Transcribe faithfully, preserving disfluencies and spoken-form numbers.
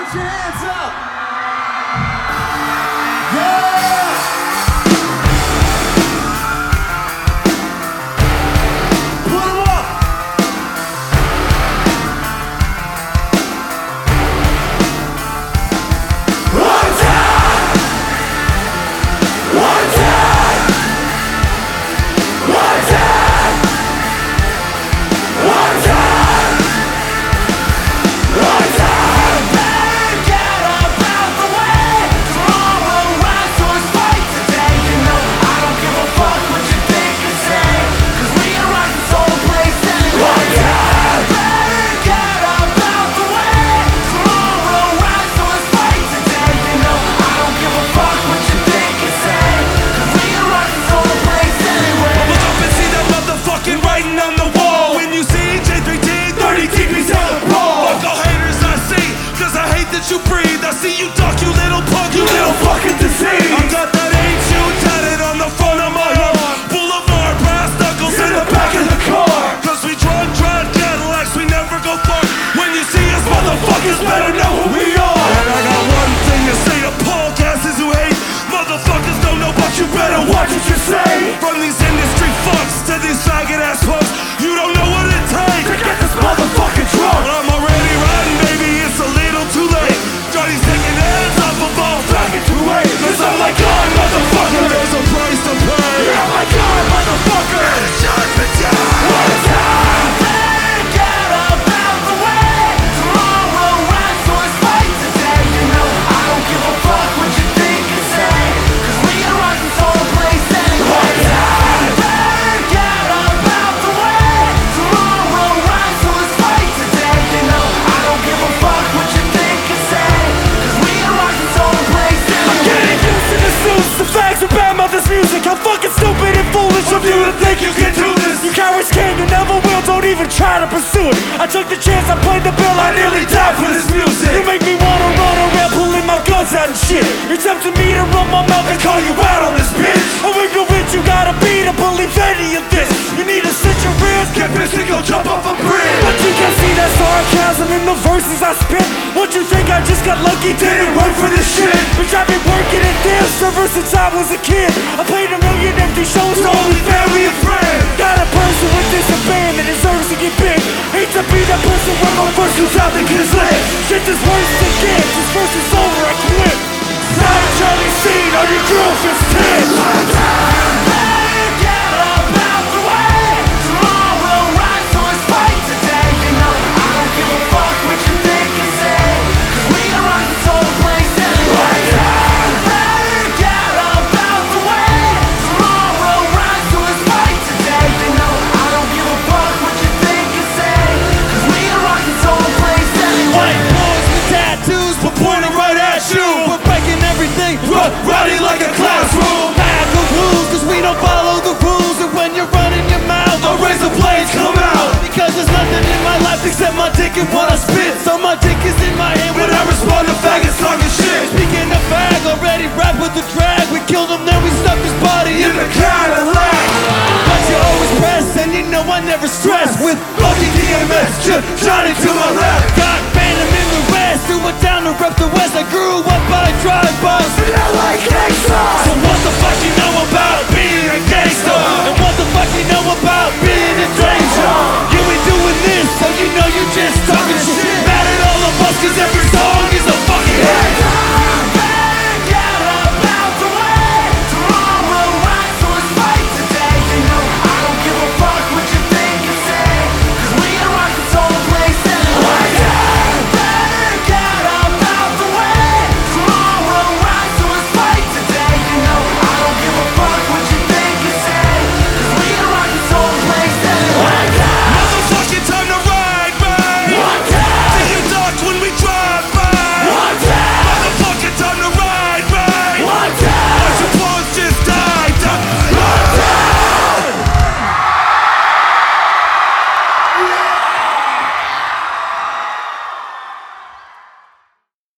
Put your hands up. Yeah. Put 'em up. One time. One time. One time. One time. One time. Get up out the way. Tomorrow rise, so it's fight today. You know I don't give a fuck what you think and say, 'cause we are rockin' soul place anyway. One time. Get up out the way. Tomorrow rise, so it's fight today. You know I don't give a fuck what you think and say, 'cause we are rockin' soul place anyway. Look up and see that motherfucking writing on the wall. When you see J three T, thirty T V's on the ball. Fuck all haters I see, 'cause I hate that you breathe. I see you duck, you little punk, you little fucking disease. I got that ain't you tatted on the front of my arm. Boulevard, brass knuckles in the back of the car. 'Cause we drunk, drive Cadillacs, we never go far. When you see us, motherfuckers better know who we are. And I got one thing to say to podcasters who hate. Motherfuckers don't know, but you better watch what you say. From these industry fucks to these faggot ass punks, you don't know what it takes to get this motherfucking drunk. But I'm already riding, baby, it's a little too late. Johnny's taking heads off of all faggot too late. 'Cause I'm like, God, motherfucker, there's a price to pay. Yeah, my God, motherfucker, and it's judgment day. One time. Get up out the way. Tomorrow rise, so it's fight today. You know I don't give a fuck what you think and say, 'cause we are rockin' soul place anyway. One time. Get up out the way. Tomorrow rise, so it's fight today. You know I don't give a fuck what you think and say, 'cause we are rockin' soul place anyway. I'm getting used to the suits, the facts are bad mouth this music. How fucking stupid and foolish of you to think you can do this. You cowards can, you never will, don't even try to pursue it. I took the chance, I played the bill, I nearly died for this music. You make me wanna run around pulling my guns out and shit. You're tempting me to run my mouth and call you out on this bitch. I'm ignorant, you gotta be to believe any of this. You need to sit your rears, get pissed and go jump off a bridge. But you can see that sarcasm in the verses I spit. What you think I just got lucky, didn't work for this shit. Bitch, I've been working at this ever since I was a kid. I played a million empty shows to only family and friends. Got a person with this a band that deserves to get big. Hate to be that person when my first goes out the kid's leg. Shit is worse than kids, this verse is over, I quit. Not a Charlie Sheen on your girlfriend's tits. One time. Get up out the way. Tomorrow rise, so it's fight today. You know I don't give a fuck what you think and say, 'cause we are rockin' soul place anyway. One time. Get up out the way. Tomorrow rise, so it's fight today. You know I don't give a fuck what you think and say, 'cause we are rockin' soul place anyway. White boys with tattoos, but pointing right at you. We're breaking everything, run, running like a classroom. Bad the rules, 'cause we don't follow the rules. And when you're running your mouth, the razor blades come out. Because there's nothing in my life except my dick and what I spit. So my dick is in my hand when I respond to faggots talking shit. Speaking of fag, already rap with the drag. We killed him, then we stuffed his body in the Cadillac. But you always press, and you know I never stress. With fucking D M S, just Johnny to my left. Got Phantom in the rest, threw it down to rep the West. I grew up by drive-bys, and I like exile. So what the fuck you know about being a gangster? And what the fuck you know about being in danger? You ain't doing this, so you know you just talking shit. Mad at all of us, 'cause every